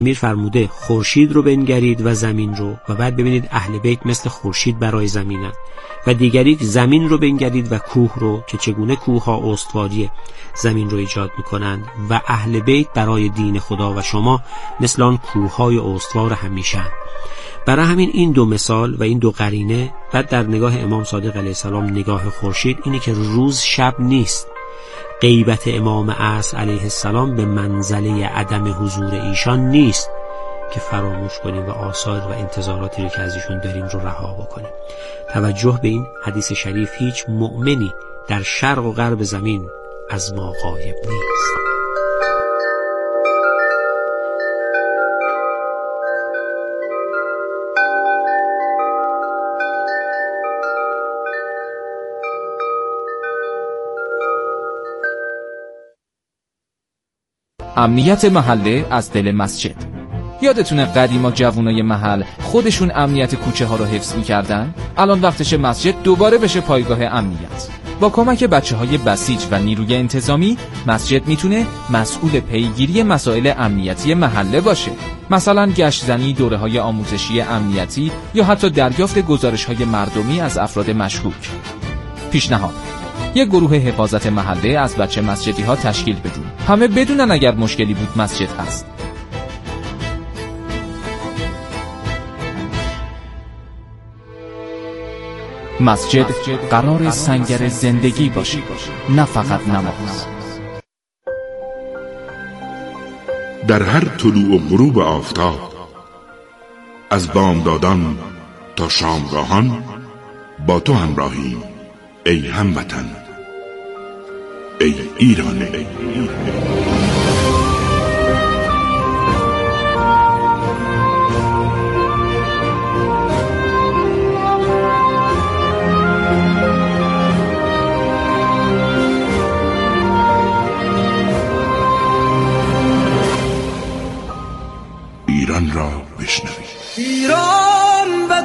امیر فرموده خورشید رو بنگرید و زمین رو و بعد ببینید اهل بیت مثل خورشید برای زمینن، و دیگری زمین رو بنگرید و کوه رو که چگونه کوه ها استواری زمین رو ایجاد میکنند و اهل بیت برای دین خدا و شما مثل آن کوه های استوار همیشه. برای همین این دو مثال و این دو قرینه، بعد در نگاه امام صادق علیه السلام نگاه خورشید اینه که روز شب نیست. غیبت امام عصر علیه السلام به منزله عدم حضور ایشان نیست که فراموش کنیم و آثار و انتظاراتی رو که از ایشون داریم رو رها بکنیم. توجه به این حدیث شریف: هیچ مؤمنی در شرق و غرب زمین از ما غایب نیست. امنیت محله از دل مسجد. یادتونه قدیما جوونای محل خودشون امنیت کوچه ها رو حفظ می‌کردن؟ الان وقتشه مسجد دوباره بشه پایگاه امنیت. با کمک بچه‌های بسیج و نیروی انتظامی، مسجد میتونه مسئول پیگیری مسائل امنیتی محله باشه. مثلا گشت‌زنی، دوره‌های آموزشی امنیتی یا حتی دریافت گزارش‌های مردمی از افراد مشکوک. پیشنهاد: یک گروه حفاظت محله از بچه مسجدی ها تشکیل بدیم. همه بدونن اگر مشکلی بود مسجد هست. مسجد قرار سنگر زندگی باشه، نه فقط نماز. در هر طلوع و غروب آفتاب، از بامدادان تا شامگاهان با تو همراهیم ای هموطن، ای ایران. ایران را بشنوید. ایران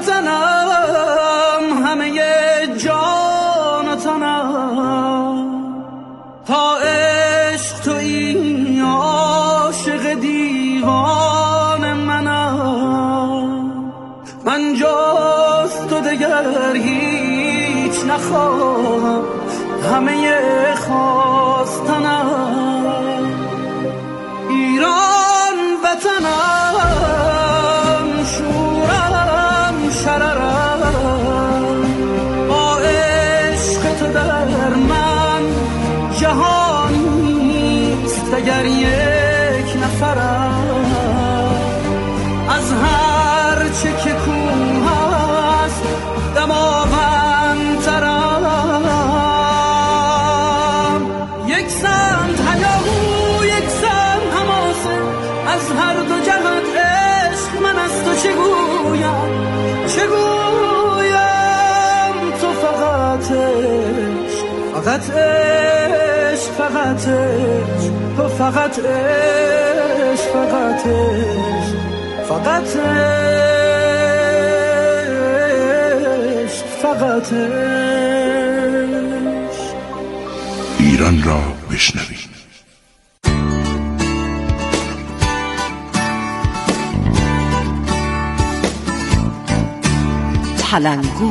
وطنم، همه جان و تنم، تا عشق تویی عاشق دیوان منم. من جز تو دگر هیچ نخواهم، همه خواستنم. ایران وطنم، شورم شررم، با عشق تو در من جهانیست اگر یک نفرم. از هر چه که کوه است دماوندترم. یک سمت هیاهو، یک سمت حماسه، از هر دو جهت عشق من از تو چگویم تو فقط عشق، فقط عشق، فقط عشق، تو فقط عشق، فقط عشق، فقط عشق، فقط عشق. ایران را بشنوید. تلنگور.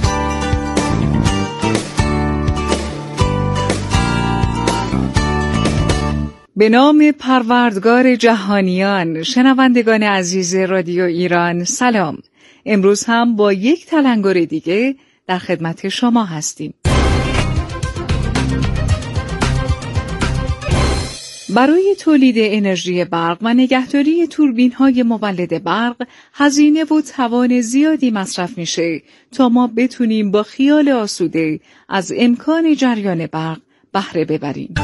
به نام پروردگار جهانیان، شنوندگان عزیز رادیو ایران سلام. امروز هم با یک تلنگر دیگه در خدمت شما هستیم. برای تولید انرژی برق و نگهداری توربین‌های مولد برق هزینه و توان زیادی مصرف میشه تا ما بتونیم با خیال آسوده از امکان جریان برق بهره ببریم.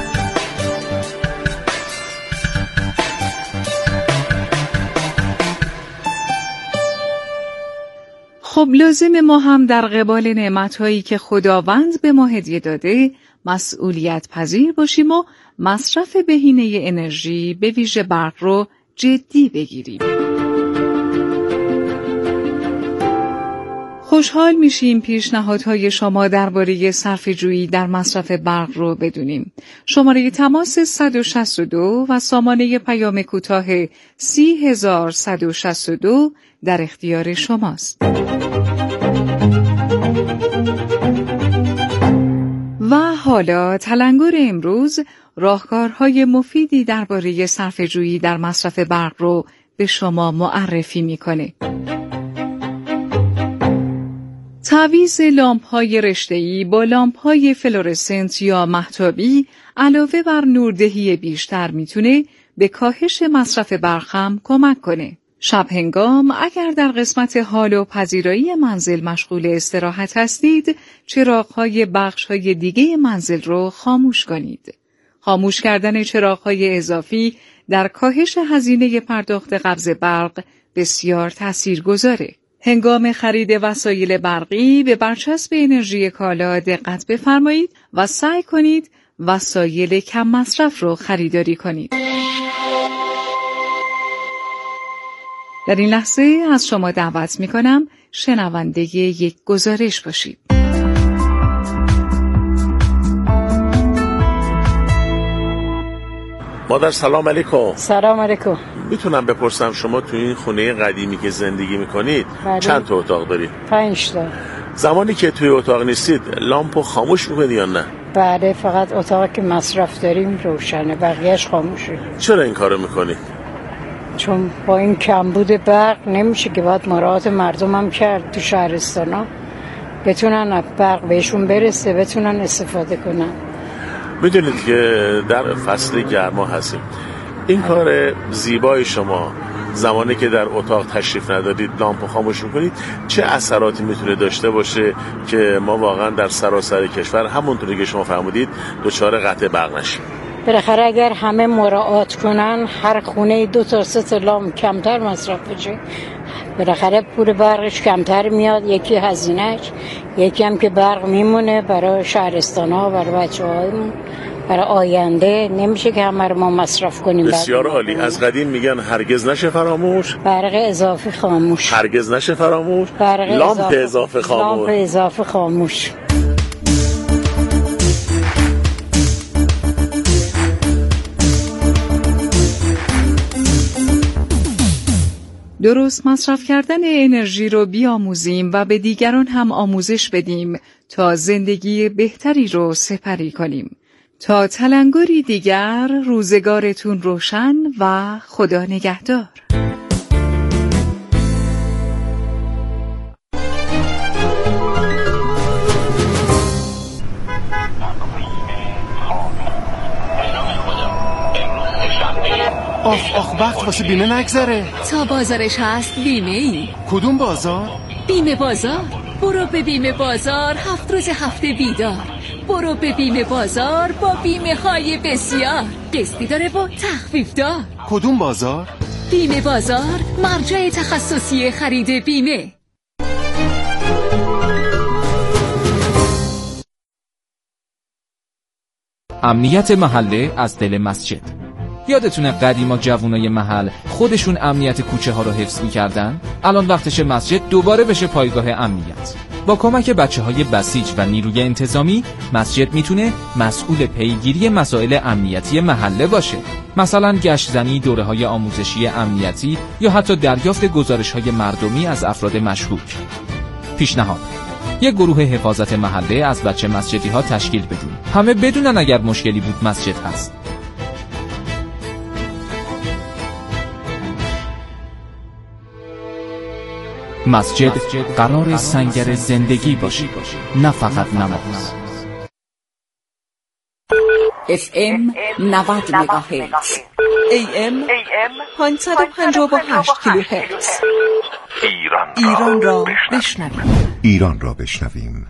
خب لازم ما هم در قبال نعمت‌هایی که خداوند به ما هدیه داده مسئولیت پذیر باشیم و مصرف بهینه انرژی به ویژه برق رو جدی بگیریم. خوشحال میشیم پیشنهادهای شما درباره صرفه‌جویی در مصرف برق رو بدونیم. شماره تماس 162 و سامانه پیام کوتاه 30162 در اختیار شماست. و حالا تلنگر امروز راهکارهای مفیدی درباره صرفه‌جویی در مصرف برق رو به شما معرفی میکنه. تعویض لامپ‌های رشته‌ای با لامپ‌های فلورسنت یا مهتابی علاوه بر نوردهی بیشتر میتونه به کاهش مصرف برق هم کمک کنه. شب هنگام اگر در قسمت حال و پذیرایی منزل مشغول استراحت هستید، چراغ‌های بخش‌های دیگه منزل رو خاموش کنید. خاموش کردن چراغ‌های اضافی در کاهش هزینه پرداخت قبض برق بسیار تاثیرگذاره. هنگام خرید وسایل برقی به برچسب انرژی کالا دقت بفرمایید و سعی کنید وسایل کم مصرف رو خریداری کنید. در این لحظه از شما دعوت می‌کنم شنونده یک گزارش باشید. مادر سلام علیکم. سلام علیکم. میتونم بپرسم شما تو این خونه قدیمی که زندگی میکنید چند تا اتاق دارید؟ 5 تا. زمانی که توی اتاق نیستید لامپو خاموش میکنید یا نه؟ بله، فقط اتاقی که مصرف داریم روشنه، بقیهش خاموشه. چرا این کارو میکنید؟ چون با این کمبود برق نمیشه که باید مراعات مردم هم کرد تو شهرستانا بتونن برق بهشون برسه، بتونن استفاده کنن. میدونید که در فصل گرما هستیم. این کار زیبای شما زمانی که در اتاق تشریف ندارید لامپو خاموش میکنید چه اثراتی میتونه داشته باشه که ما واقعا در سراسر کشور همونطوری که شما فرمودید دچار قطع برق نشیم؟ بالاخره اگر همه مراعات کنن، هر خونه 2 تا 3 تا لامپ کمتر مصرف بشه، بالاخره پول برقش کمتر میاد. یکی هزینه‌اش، یکی هم که برق میمونه برای شهرستان‌ها، برای بچه‌هامون، برای آینده. نمیشه که همه رو ما مصرف کنیم. بسیار عالی. از قدیم میگن هرگز نشه فراموش، برق اضافه خاموش. هرگز نشه فراموش، لامپ اضافه خاموش. لامپ اضافه خاموش. درست مصرف کردن انرژی رو بیاموزیم و به دیگران هم آموزش بدیم تا زندگی بهتری رو سپری کنیم. تا تلنگری دیگر، روزگارتون روشن و خدا نگهدار. آخ وقت واسه بیمه نگذره. تا بازارش هست بیمه ای. کدوم بازار؟ بیمه بازار. برو به بیمه بازار 7 روز هفته بیدار. برو به بیمه بازار با بیمه های بسیار. قسطی داره و تخفیف دار. کدوم بازار؟ بیمه بازار، مرجع تخصصی خرید بیمه. امنیت محله از دل مسجد. یادتونه قدیما جوونای محل خودشون امنیت کوچه ها رو حفظ می‌کردن؟ الان وقتشه مسجد دوباره بشه پایگاه امنیت. با کمک بچه‌های بسیج و نیروی انتظامی، مسجد میتونه مسئول پیگیری مسائل امنیتی محله باشه. مثلا گشت‌زنی، دوره‌های آموزشی امنیتی یا حتی دریافت گزارش‌های مردمی از افراد مشکوک. پیشنهاد: یک گروه حفاظت محله از بچه مسجدی‌ها تشکیل بدیم. همه بدونن اگر مشکلی بود مسجد هست. مسجد قرار سنگر زندگی باشه، نه فقط نماز. FM 90 مگاهرتز، AM 558 کیلوهرتز. ایران را بشنویم. ایران را بشنویم.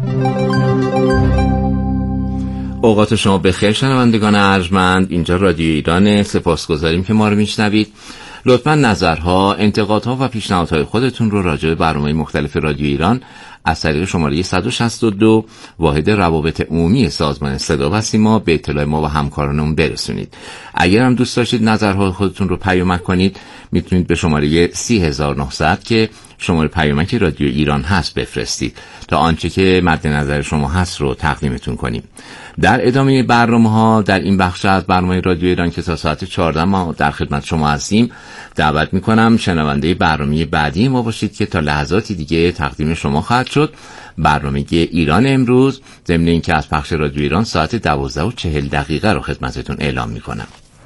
اوقات شما بخیر شنوندگان ارجمند. اینجا رادیو ایران. سپاسگزاریم که ما رو میشنوید. لطفاً نظرها، انتقادها و پیشنهادهای خودتون رو راجع به برنامه‌های مختلف رادیو ایران از طریق شماره 162 واحد روابط عمومی سازمان صدا و سیما به اطلاع ما و همکارانمون برسونید. اگر هم دوست داشتید نظرهای خودتون رو پیامک کنید میتونید به شماره 30900 که شماره پیامک رادیو ایران هست بفرستید تا آنچه که مد نظر شما هست رو تقدیمتون کنیم. در ادامه برنامه‌ها در این بخش از برنامه رادیو ایران که تا ساعت 14 ما در خدمت شما هستیم، دعوت میکنم شنونده برنامه بعدی ما باشید که تا لحظاتی دیگه تقدیم شما خواهد شد. برنامه ایران امروز، ضمن اینکه از پخش رادیو ایران ساعت 12:40 رو خدمتتون اعلام میکنم.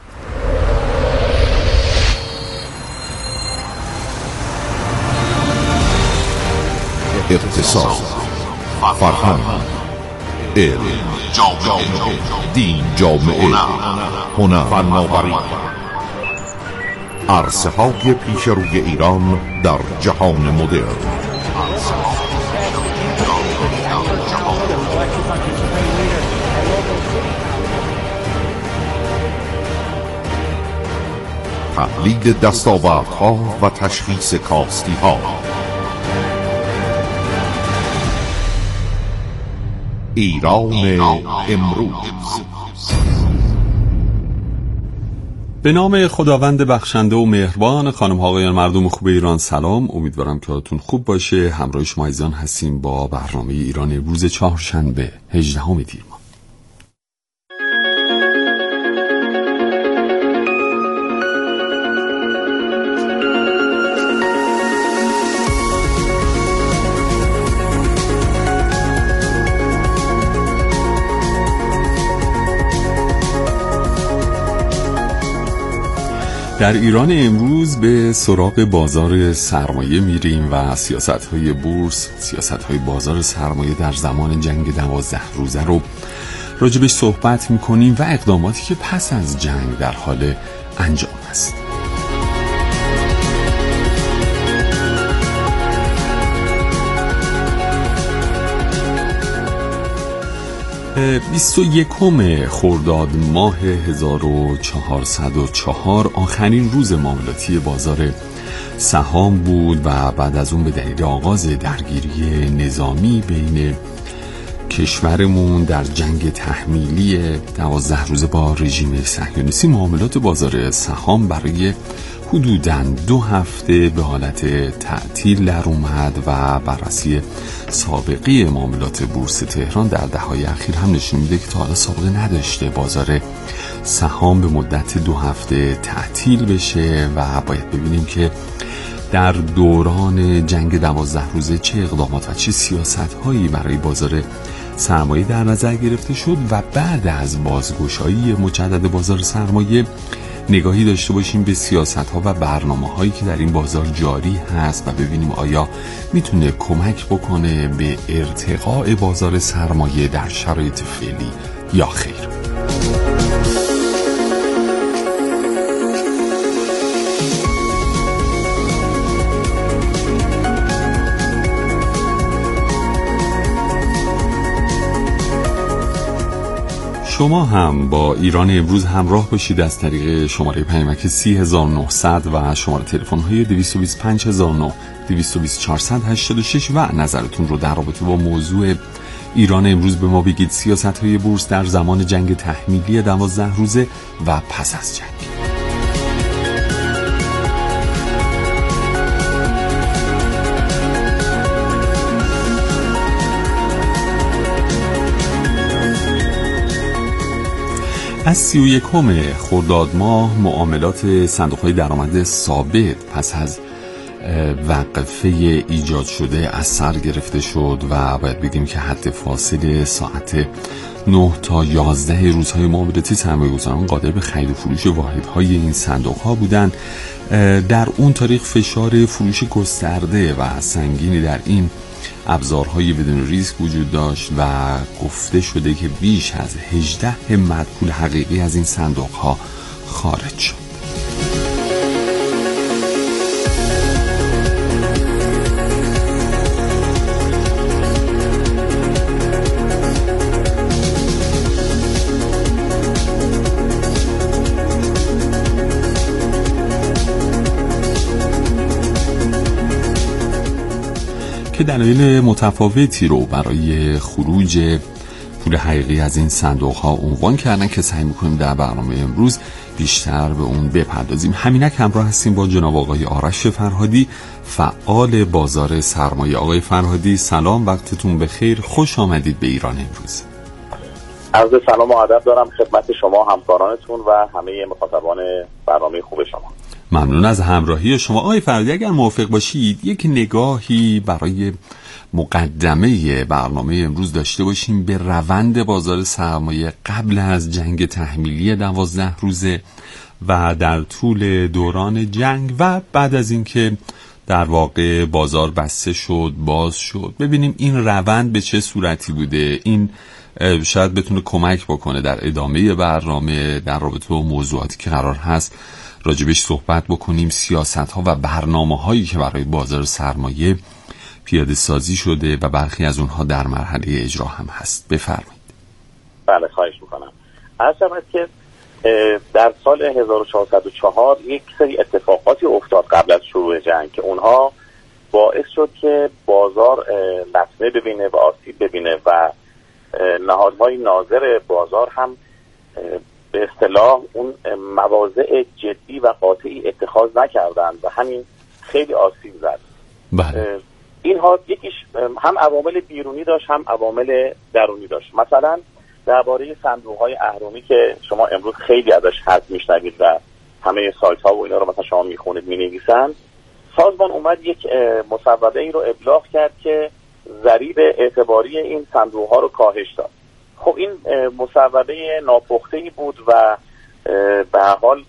اقتصاد، فرهنگ، علم، دین، جامعه، هنر، فناوری، عرصه‌های پیش روی ایران در جهان مدرن. تحلیل دستاوردها و تشخیص کاستی‌ها. ایران امروز. به نام خداوند بخشنده و مهربان. خانم ها آقایان مردم خوب ایران سلام، امیدوارم که حالتون خوب باشه. همراه شما عزیزان هستیم با برنامه ایران امروز چهارشنبه 18 تیر ماه. در ایران امروز به سراغ بازار سرمایه میریم و سیاست‌های بورس، سیاست‌های بازار سرمایه در زمان جنگ 12 روزه رو راجبش صحبت میکنیم و اقداماتی که پس از جنگ در حال انجام است. بیست و یکم خرداد ماه 1404 آخرین روز معاملاتی بازار سهام بود و بعد از اون به دلیل آغاز درگیری نظامی بین کشورمون در جنگ تحمیلی 12 روزه با رژیم صهیونیستی معاملات بازار سهام برای حدوداً 2 هفته به حالت تعطیل در اومد و بررسی سابقه معاملات بورس تهران در دهه‌های اخیر هم نشون میده که تا حالا سابقه نداشته بازار سهام به مدت 2 هفته تعطیل بشه و باید ببینیم که در دوران جنگ 12 روزه چه اقدامات و چه سیاست‌هایی برای بازار سرمایه در نظر گرفته شد و بعد از بازگشایی مجدد بازار سرمایه نگاهی داشته باشیم به سیاست‌ها و برنامه‌هایی که در این بازار جاری هست و ببینیم آیا میتونه کمک بکنه به ارتقاء بازار سرمایه در شرایط فعلی یا خیر. شما هم با ایران امروز همراه باشید از طریق شماره پیامک 30900 و شماره تلفن های 225009 220486 و نظرتون رو در رابطه با موضوع ایران امروز به ما بگید. سیاست های بورس در زمان جنگ تحمیلی 12 روزه و پس از جنگ. از 31 خرداد ماه معاملات صندوق‌های درآمد ثابت پس از وقفه ایجاد شده از سر گرفته شد و باید بگیم که حد فاصل ساعت 9 تا 11 روزهای معاملاتی سرمایه‌گذاران قادر به خرید و فروش واحدهای این صندوق‌ها بودند. در اون تاریخ فشار فروش گسترده و سنگینی در این ابزارهای بدون ریسک وجود داشت و گفته شده که بیش از 18 همت پول حقیقی از این صندوق‌ها خارج شد. که دلایل متفاوتی رو برای خروج پول حقیقی از این صندوق ها عنوان کردن که سعی میکنیم در برنامه امروز بیشتر به اون بپردازیم. همینک همراه هستیم با جناب آقای آرش فرهادی، فعال بازار سرمایه. آقای فرهادی سلام، وقتتون بخیر، خوش آمدید به ایران امروز. عرض سلام و ادب دارم خدمت شما، همکارانتون و همه مخاطبان برنامه خوب شما. ممنون از همراهی شما. آقای فرهادی اگر موافق باشید یک نگاهی برای مقدمه برنامه امروز داشته باشیم به روند بازار سرمایه قبل از جنگ تحمیلی 12 روزه و در طول دوران جنگ و بعد از اینکه در واقع بازار بسته شد، باز شد، ببینیم این روند به چه صورتی بوده. این شاید بتونه کمک بکنه در ادامه برنامه در رابطه با موضوعاتی که قرار هست راجبش صحبت بکنیم، سیاست‌ها و برنامه‌هایی که برای بازار سرمایه پیاده سازی شده و برخی از اونها در مرحله اجرا هم هست. بفرمایید. بله خواهش میکنم. عرض شود که در سال 1404 یک سری اتفاقاتی افتاد قبل از شروع جنگ که اونها باعث شد که بازار لطمه ببینه و آسیب ببینه و نهادهای ناظر بازار هم به اصطلاح اون مواضع جدی و قاطعی اتخاذ نکردند و همین خیلی آسیب زد. بله. اینها یکیش هم عوامل بیرونی داشت هم عوامل درونی داشت. مثلا درباره صندوق‌های اهرمی که شما امروز خیلی ازش حرف میشنوید و همه سایت‌ها و اینا رو مثلا شما میخونید مینویسن، سازمان اومد یک مصوبه ای رو ابلاغ کرد که ضریب اعتباری این صندوق‌ها رو کاهش داد. خب این مصوبه ناپخته‌ای بود و به هر حال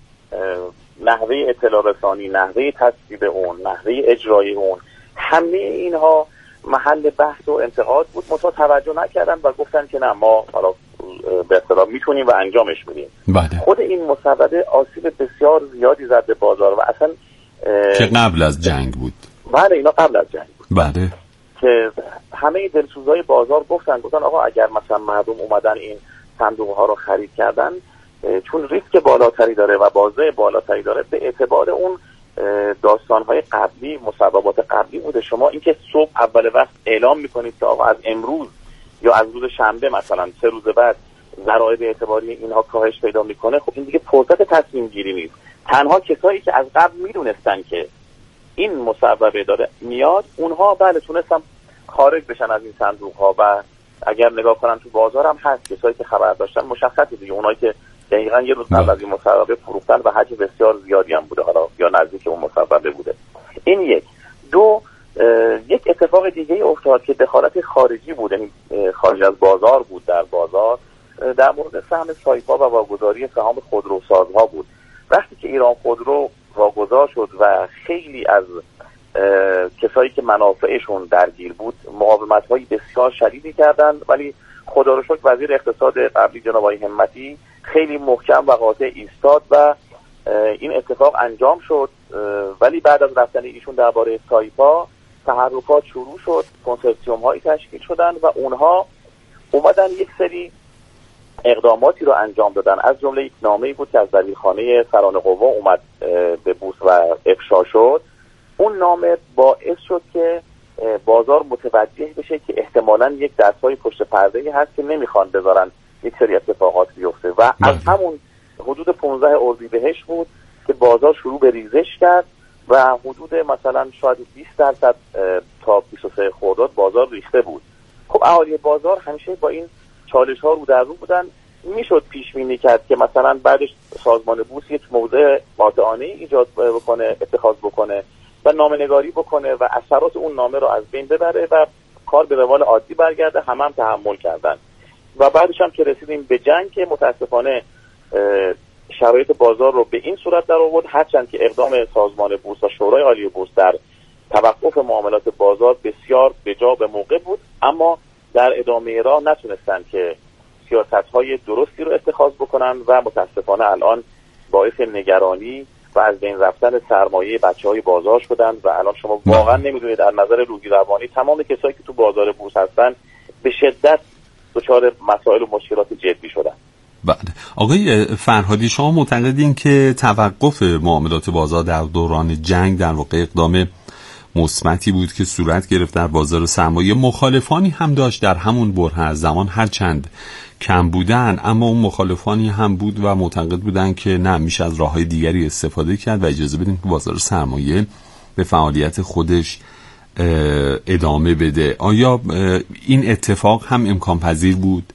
نحوه اطلاع رسانی، نحوه تصویب اون، نحوه اجرای اون، همه اینها محل بحث و انتقاد بود. منتها توجه نکردن و گفتن که نه ما حالا به اصطلاح میتونیم و انجامش میدیم. بله. خود این مصوبه آسیب بسیار زیادی زد به بازار و اصلا که قبل از جنگ بود. بله اینا قبل از جنگ بود. بله. که همه دلسوزهای بازار گفتن آقا اگر مثلا مردم اومدن این صندوق ها رو خرید کردن، چون ریسک بالاتری داره و بازده بالاتری داره، به اعتبار اون داستان‌های قبلی، مصوبات قبلی بوده. شما اینکه صبح اول وقت اعلام می‌کنید که آقا از امروز یا از روز شنبه مثلا 3 روز بعد ضرایب اعتباری اینها کاهش پیدا می‌کنه، خب این دیگه فرصت تصمیم گیری نیست. تنها کسایی که از قبل می‌دونستن که این مصوبه داره میاد، اونها بله تونستن خارج بشن از این صندوق‌ها و اگر نگاه کنن تو بازار هم هست کسایی که خبر داشتن مشخصه دیگه، اونایی که دقیقاً یه روز قبل از این مصوبه فروختن و حجم بسیار زیادی هم بوده، حالا یا نزدیک اون مصوبه بوده. این یک. دو، یک اتفاق دیگه افتاد که دخالت خارجی بود، یعنی خارج از بازار بود در بازار، در مورد سهم سایپا و واگذاری سهام خودروسازها بود. وقتی که ایران خودرو واگذار شد و خیلی از کسایی که منافعشون درگیر بود مقاومت‌های بسیار شدیدی کردند، ولی خدا رو شکر وزیر اقتصاد قبلی جناب آقای همتی خیلی محکم و قاطع ایستاد و این اتفاق انجام شد. ولی بعد از رفتن ایشون درباره سایپا تحرکات شروع شد، کنسورسیوم هایی تشکیل شدن و اونها اومدن یک سری اقداماتی رو انجام دادن. از جمله یک نامه‌ای بود که از دبیرخانه سران قوا اومد به بورس و افشا شد. اون نامه باعث شد که بازار متوجه بشه که احتمالاً یک دستای پشت پرده‌ای هست که نمیخوان بذارن یک سری اتفاقات بیفته و از همون حدود 15 اردیبهشت بود که بازار شروع به ریزش کرد و حدود مثلا شاید 20% تا 23 خرداد بازار ریخته بود. خب اهالی بازار همیشه با این چالش‌ها رو در رو بودن. میشد پیش بینی کرد که مثلا بعدش سازمان بورس یک موضع قاطعانه ایجاد بکنه، اتخاذ بکنه و نامه‌نگاری بکنه و اثرات اون نامه رو از بین ببره و کار به روال عادی برگرده. هم تحمل کردن و بعدش هم که رسیدیم به جنگ که متاسفانه شرایط بازار رو به این صورت در آورد، هرچند که اقدام سازمان بورس و شورای عالی بورس در توقف معاملات بازار بسیار بجا به موقع بود، اما در ادامه راه نتونستن که سیاست‌های درستی رو اتخاذ بکنن و متاسفانه الان باعث نگرانی و از بین رفتن سرمایه بچه‌های بازار شدن و الان شما واقعا نمیدونید در نظر روحی روانی تمام کسایی که تو بازار بورس هستن به شدت دچار مسائل و مشکلات جدی شدن. بله. آقای فرهادی شما معتقدین که توقف معاملات بازار در دوران جنگ در واقع اقدام مثبتی بود که صورت گرفت در بازار سرمایه. مخالفانی هم داشت در همون بره زمان، هرچند کم بودن، اما اون مخالفانی هم بود و معتقد بودن که نه، میشه از راههای دیگری استفاده کرد و اجازه بدیم که بازار سرمایه به فعالیت خودش ادامه بده. آیا این اتفاق هم امکان پذیر بود؟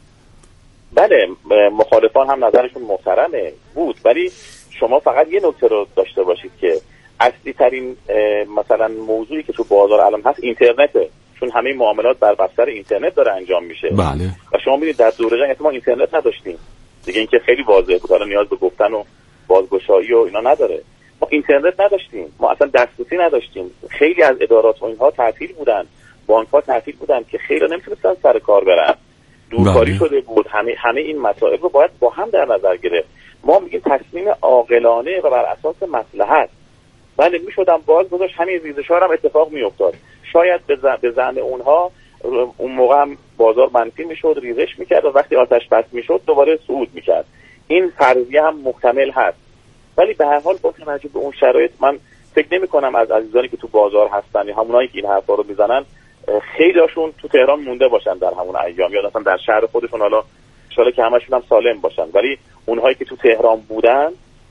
بله، مخالفان هم نظرشون محترمه بود، ولی شما فقط یه نکته رو داشته باشید که اصلی ترین مثلا موضوعی که تو بازار الان هست اینترنته، چون همه معاملات بر بستر اینترنت داره انجام میشه. بله. و شما می‌بینید در دوره جنگ ما اینترنت نداشتیم دیگه، اینکه خیلی واضحه بود، حالا نیاز به گفتن و بازگشایی و اینا نداره. ما اینترنت نداشتیم، ما اصلا دسترسی نداشتیم، خیلی از ادارات و اینها تعطیل بودن، بانک‌ها تعطیل بودن که خیلی نمیتونستن سر کار برن، دورکاری شده بود. همه این مسائل رو باید با هم در نظر گرفت. ما میگیم تصمیم عاقلانه و بر اساس مصلحت. بله، میشدم باز گذاشت، همین ریزش‌ها هم اتفاق میافتاد. شاید به زعم اونها اون موقع هم بازار منفی میشد، ریزش میکرد و وقتی آتش بس میشد دوباره صعود میکرد. این فرضیه هم محتمل هست، ولی به هر حال با توجه به اون شرایط من فکر نمی‌کنم از عزیزانی که تو بازار هستن یا همونایی که این حرفا رو میزنن خیلی‌هاشون تو تهران مونده باشن در همون ایام، یا مثلا در شهر خودشون، حالا ان شاءالله که همشون هم سالم باشن، ولی اونهایی که تو تهران بودن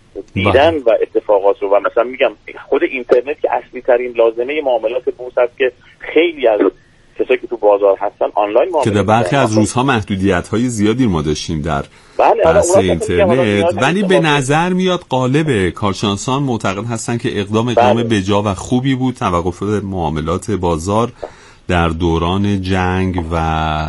دیدن و اتفاقات رو، و مثلا میگم خود اینترنت که اصلی ترین لازمه معاملات بورس است که خیلی از کسایی که تو بازار هستن آنلاین معامله، که در برخی از روزها محدودیت‌های زیادی ما داشتیم در بحث اینترنت، ولی به نظر میاد غالب کارشناسان معتقد هستن که اقدام بجا و خوبی بود. توقف معاملات بازار در دوران جنگ و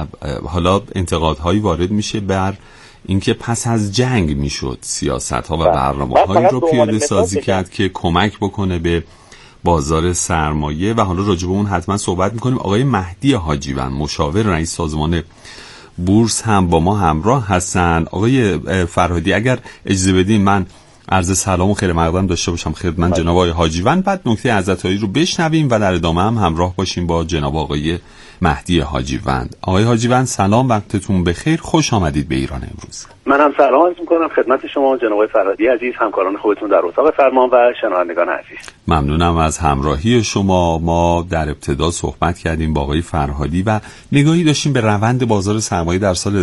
حالا انتقادهایی وارد میشه بر اینکه پس از جنگ میشد سیاست‌ها و برنامه‌هایی رو پیاده سازی کرد که کمک بکنه به بازار سرمایه و حالا راجع به اون حتما صحبت میکنیم. آقای مهدی حاجیوند، مشاور رئیس سازمان بورس، هم با ما همراه هستن. آقای فرهادی، اگر اجازه بدین من عرض سلام و خیر مقدم داشته باشم خدمت جناب آقای حاجیوند، بعد نکته عزتایی رو بشنویم و در ادامه هم همراه باشیم با جناب آقای مهدی حاجیوند. آقای حاجیوند سلام، وقتتون بخیر، خوش آمدید به ایران امروز. من هم سلام عرض می‌کنم خدمت شما جناب آقای فرهادی عزیز، همکاران خودتون در اتاق فرمان و شنوندگان عزیز. ممنونم از همراهی شما. ما در ابتدا صحبت کردیم با آقای فرهادی و نگاهی داشتیم به روند بازار سرمایه در سال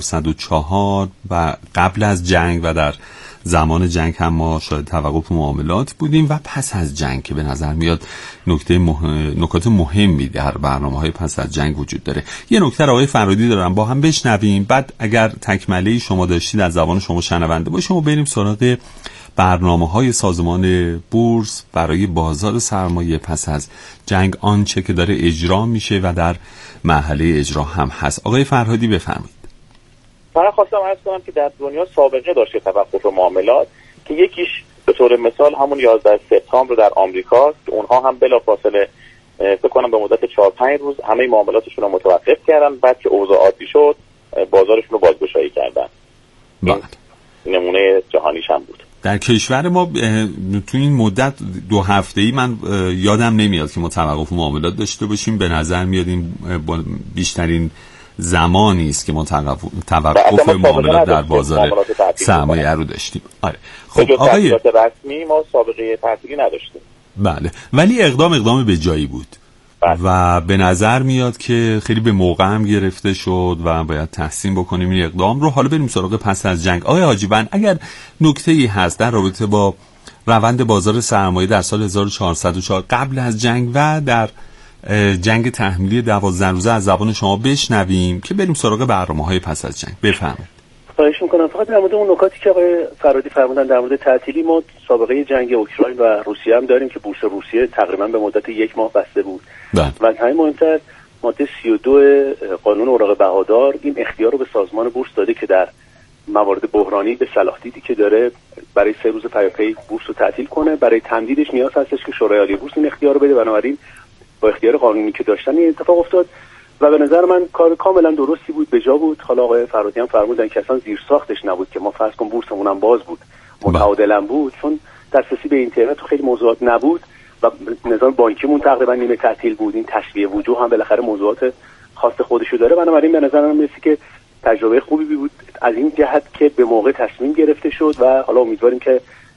1404 و قبل از جنگ و در زمان جنگ هم ما شاید توقف معاملات بودیم و پس از جنگ که به نظر میاد نکات مهمی در برنامه‌های پس از جنگ وجود داره. یه نکته آقای فرهادی دارم با هم بشنویم، بعد اگر تکمله شما داشتید از زبان شما شنونده باشیم و بریم سراغ برنامه‌های سازمان بورس برای بازار سرمایه پس از جنگ، آنچه که داره اجرا میشه و در مرحله اجرا هم هست. آقای فرهادی بفرمایید. من خواستم عرض کنم که در دنیا سابقه داشته توقف معاملات که یکیش به طور مثال همون 11 سپتامبر در آمریکا که اونها هم بلافاصله فکر کنم به مدت 4-5 روز همه معاملاتشون رو متوقف کردن، بعد که اوضاع عادی شد بازارشون رو بازگشایی کردن. نمونه جهانیش هم بود. در کشور ما تو این مدت 2 هفته‌ای من یادم نمیاد که ما توقف معاملات داشته باشیم. به نظر میاد این بیشترین زمانی است که ما توقف معاملات در بازار سرمایه رو داشتیم. آره. خب آقای رسمی ما سابقه تعطیلی نداشتیم. بله، ولی اقدام به جایی بود. و به نظر میاد که خیلی به موقع هم گرفته شد و باید تحسین بکنیم این اقدام رو. حالا بریم سراغ پس از جنگ. آقای حاجیوند، اگر نکته‌ای هست در رابطه با روند بازار سرمایه در سال 1404 قبل از جنگ و در جنگ تحمیلی 12 روزه از زبان شما بشنویم که بریم سراغ برنامه‌های پس از جنگ. بفرمایید. خواهش می‌کنم. فقط در مورد اون نکاتی که آقای فرهادی فرمودن در مورد تعطیلی، ما سابقه جنگ اوکراین و روسیه هم داریم که بورس روسیه تقریبا به مدت 1 ماه بسته بود. و همین مهمتر ماده 32 قانون اوراق بهادار این اختیار رو به سازمان بورس داده که در موارد بحرانی به صلاح دیدی که داره برای 3 روز پیاپی بورس رو تعطیل کنه. برای تمدیدش نیاز هستش که شورای عالی بورس این اختیار رو بده، بنابراین با اختیار قانونی که داشتن این اتفاق افتاد و به نظر من کار کاملا درستی بود، به جا بود. حالا آقای فرهادی هم فرمودن که اصلا زیر ساختش نبود که ما فرض کن بورسمون هم باز بود، متعادلا بود، چون دسترسی به اینترنت و خیلی موضوعات نبود و نظام بانکیمون تقریبا نیمه تعطیل بود. این تشریع وجوه هم بالاخره موضوعات خاص خودشو داره، بنابراین به نظر من میاد که تجربه خوبی بود از این جهت که به موقع تصمیم گرفته شد و حالا امیدواریم که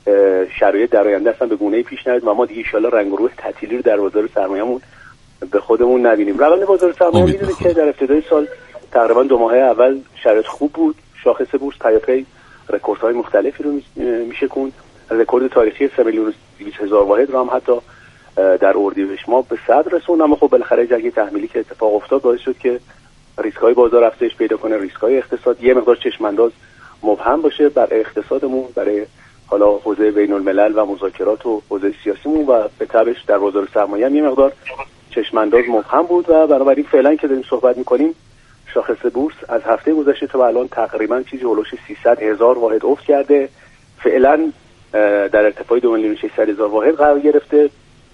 شرایط در آینده اصلا به گونه‌ای پیش نیاد و ما دیگه ان شاءالله رنگ و روح تعطیلی رو در بازار سرمایه‌مون به خودمون نبینیم. روند بازار سرمایه می‌دونید که در ابتدای سال تقریبا 2 ماه اول شرایط خوب بود. شاخص بورس پیاپی رکوردهای مختلفی رو میشکوند. رکورد تاریخی 3,200,000 واحد رو هم حتی در اردیبهشت ما به صدر رسوند. اما خب بالاخره جنگ تحمیلی که اتفاق افتاد باعث شد که ریسک‌های بازار افزایش پیدا کنه، ریسک‌های اقتصاد یه مقدار چشم‌انداز مبهم باشه برای اقتصادمون، برای حالا حوزه بین‌الملل و مذاکرات و حوزه سیاسیمون و به تبعش در بازار سرمایه یه مقدار چشم‌انداز مبهم بود و بنابراین فعلا که داریم صحبت می‌کنیم شاخص بورس از هفته گذشته تا الان تقریبا چیزی هولوش 300,000 واحد افت کرده. فعلا در ارتفاع 2,600,000 واحد قرار گرفته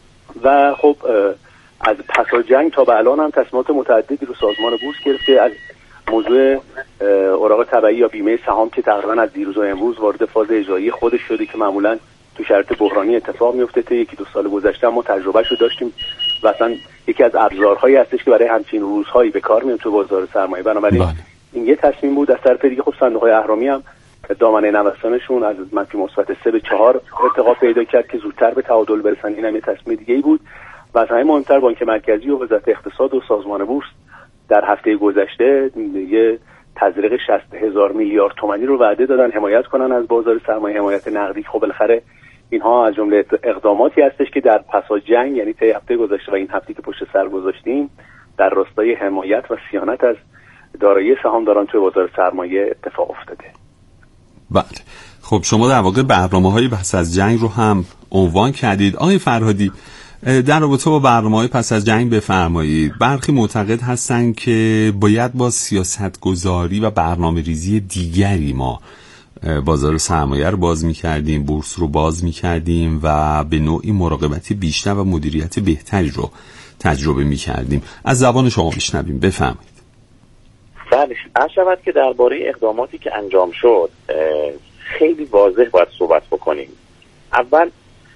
و خب از پس از جنگ تا به الان هم تصمیمات متعددی رو سازمان بورس گرفته. از موضوع اوراق تبعی یا بیمه سهام که تقریبا از دیروز و امروز وارد فاز اجرایی خودش شده که معمولا تو شرایط بحرانی اتفاق میفته. تا 1-2 سال گذشته ما تجربهش رو داشتیم و اصلا یکی از ابزارهایی هستش که برای همچین روزهایی به کار میاد تو بازار سرمایه. بنابراین این یه تصمیم بود. از طرف دیگه خب صندوق‌های اهرامی هم دامنه نوسانشون از منفی مثبت 3 به 4 ارتقا پیدا کرد که زودتر به تعادل برسن. اینم یه تصمیم دیگه‌ای بود. و از همه مهمتر بانک مرکزی و وزارت اقتصاد و سازمان بورس در هفته گذشته یه تزریق 60,000 میلیارد تومانی رو وعده دادن حمایت کنن از بازار سرمایه، حمایت نقدی. خب بالاخره اینها از جمله اقداماتی هستش که در پس از جنگ یعنی طی هفته گذشته و این هفته که پشت سر گذاشتیم در راستای حمایت و صیانت از دارایی سهامداران توی بازار سرمایه اتفاق افتاده. بله. خب شما در واقع برنامه‌های پس از جنگ رو هم عنوان کردید. آقای فرهادی در رابطه با برنامه‌های پس از جنگ بفرمایید. برخی معتقد هستند که باید با سیاست‌گذاری و برنامه‌ریزی دیگری ما بازار سرمایه رو باز می‌کردیم، بورس رو باز می‌کردیم و به نوعی مراقبت بیشتر و مدیریت بهتری رو تجربه می‌کردیم. از زبان شما بشنویم. بفرمایید. بله، عرض شود که درباره اقداماتی که انجام شد خیلی واضح باید صحبت بکنیم. اول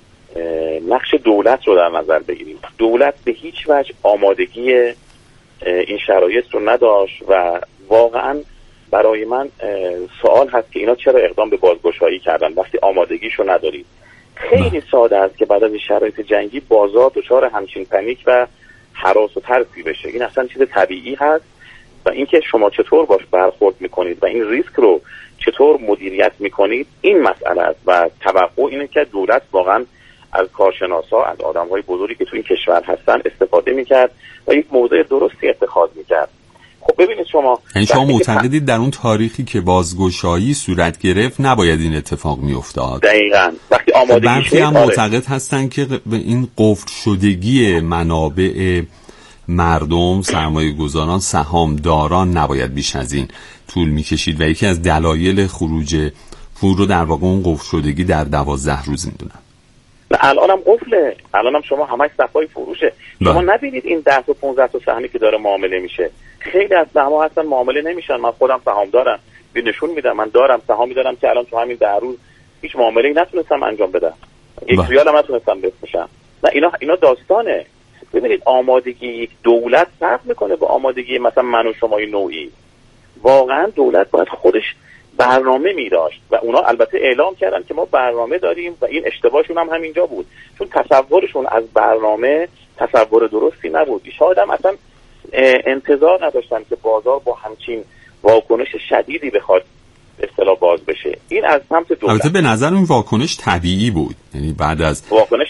نقش دولت رو در نظر بگیریم. دولت به هیچ وجه آمادگی این شرایط رو نداشت و واقعا برای من سوال هست که اینا چرا اقدام به بازگشایی کردن وقتی آمادگیشو ندارید. خیلی ساده است که بعد از این شرایط جنگی بازار دچار همچین پنیک و هراس و ترسی بشه. این اصلا چیز طبیعی هست و اینکه شما چطور باش برخورد میکنید و این ریسک رو چطور مدیریت میکنید این مسئله است و توقع اینه که دولت واقعا از کارشناسا، از آدم‌های بزرگی که تو این کشور هستن استفاده میکرد و یک موضع درستی اتخاذ میکرد. خب ببینید شما معتقدید در اون تاریخی که بازگشایی صورت گرفت نباید این اتفاق میافتاد. دقیقاً. وقتی آمادگی شد هم معتقد هستن که به این قفل شدگی منابع مردم، سرمایه گذاران، سهامداران نباید بیش از این طول میکشید و یکی از دلایل خروج پول رو در واقع اون قفل شدگی در 12 روز میدونن. الانم قفله، الانم شما همش صفای فروشه. شما نبینید این 10 تا 15 تا سهمی که داره معامله میشه. خیلی از سهم‌ها اصلا معامله نمیشن. من خودم سهام دارم، نشون میدم من دارم سهامی دارم که الان تو همین 10 روز هیچ معامله‌ای نتونستم انجام بدم. یک ریال هم نتونستم بفروشم. نه اینا داستانه. ببینید آمادگی یک دولت فرق میکنه با آمادگی مثلا من و شما نوعی. واقعا دولت باید خودش برنامه می داشت و اونا البته اعلام کردن که ما برنامه داریم و این اشتباهشون هم همینجا بود، چون تصورشون از برنامه تصور درستی نبود. شاید هم اصلا انتظار نداشتن که بازار با همچین واکنش شدیدی بخواد اصطلاح باز بشه. این از سمت دولت. البته به نظر اون واکنش طبیعی بود، یعنی بعد از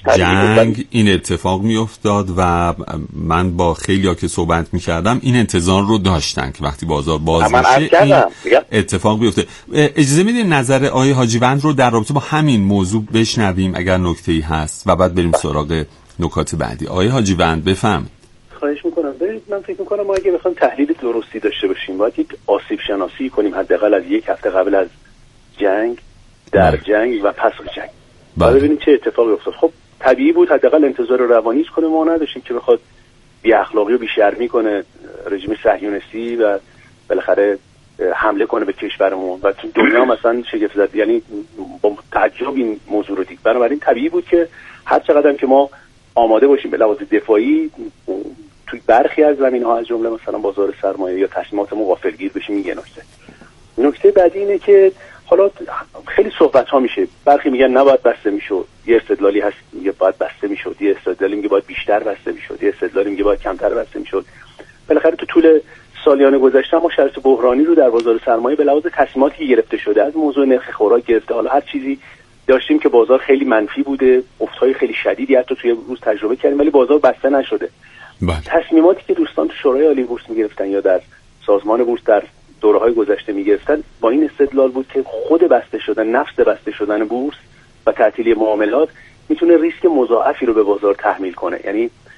جنگ این اتفاق می افتاد و من با خیلیا که صحبت می کردم این انتظار رو داشتن که وقتی بازار باز بشه این اتفاق بیفته. اجازه میدین نظر آقای حاجیوند رو در رابطه با همین موضوع بشنویم اگر نکته‌ای هست و بعد بریم سراغ نکات بعدی. آقای حاجیوند بفرمایید. خواهش میکنم. ببینید من فکر میکنم ما اگه بخوایم تحلیل درستی داشته باشیم باید یک آسیب شناسی کنیم حداقل از یک هفته قبل از جنگ، در جنگ و پس از جنگ. بعد ببینیم چه اتفاقی افتاد. خب طبیعی بود حداقل انتظار روانیش کنه. ما نداشتیم که بخواد بی اخلاقی و بی شرمی کنه رژیم صهیونیستی و بالاخره حمله کنه به کشورمون و تو دنیا مثلا شگفت زد، یعنی با تعجب این موضوع رو دید. بنابراین طبیعی بود که هر چقدر که ما آماده باشیم به لحاظ دفاعی توی برخی از زمین‌ها از جمله مثلا بازار سرمایه یا تصمیمات غافلگیر بشیم. این یه نکته بعدی اینه که حالا خیلی صحبت ها میشه، برخی میگن نباید بسته میشد، یه استدلالی هست میگه باید بسته میشد، یه استدلالی میگه باید بیشتر بسته میشد، یه استدلالی میگه باید کمتر بسته میشد. بالاخره تو طول سالیان گذشته ما شرایط بحرانی رو در بازار سرمایه به لحاظ تصمیماتی گرفته شده، از موضوع نرخ خوراک گرفته، حالا هر چیزی داشتیم که بازار خیلی منفی بوده، افت‌های خیلی شدیدی حتی توی روز تجربه کردیم ولی بازار بسته نشده. تصمیماتی که دوستان تو شورای عالی بورس میگرفتن یا در سازمان بورس در دوره‌های گذشته میگرفتن با این استدلال بود که خود بسته شدن، نفس بسته شدن بورس و تعطیلی معاملات میتونه ریسک مضاعفی رو به بازار تحمیل کنه. یعنی